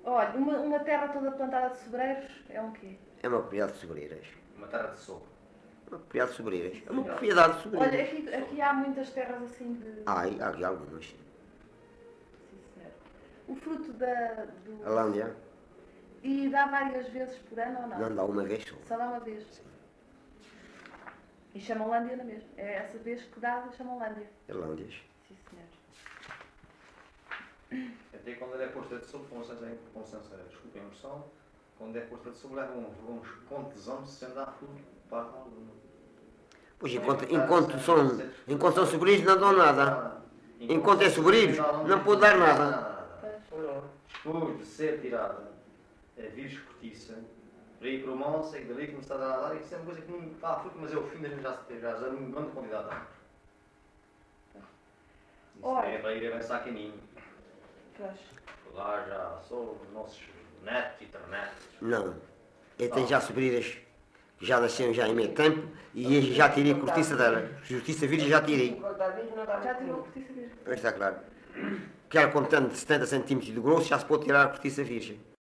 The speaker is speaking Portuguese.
Olha, uma terra toda plantada de sobreiros é um quê? É uma propriedade de sobreiras. Uma terra de sopa. Uma propriedade de sobreiras. É uma propriedade de Olha, sobreiras. aqui há muitas terras assim de... Há aqui algumas. Sim, senhor. O fruto da... A Lândia E dá várias vezes por ano ou não? não dá uma vez só. Só dá uma vez. E chamam Lândia na mesma. É essa vez que dá, chamam Lândia. É Lândias. Sim, senhor. Até quando ele é posto de sopa, com licença, desculpa a impressão, quando é posto de sopa, leva uns pontos anos sem dar tudo para alguma. Pois enquanto são sobreiros não dão nada. Enquanto é sobreiros não pode dar nada. Depois de ser tirada a vírus cortiça, para ir para o monte, é que dali começar a dar, isso é uma coisa que não dá fruto, mas é o fim da gente já numa grande quantidade de anos. Isso é para ir avançar caminho. Pois. Lá já são os nossos netos e ternetos. Não. Eu tenho já sobreiras que já nasceram já em meio tempo e eu já tirei a cortiça dela. Cortiça virgem já tirei. Já tirou a cortiça virgem? Pois está claro. Que ela contando de 70 centímetros de grosso já se pode tirar a cortiça virgem.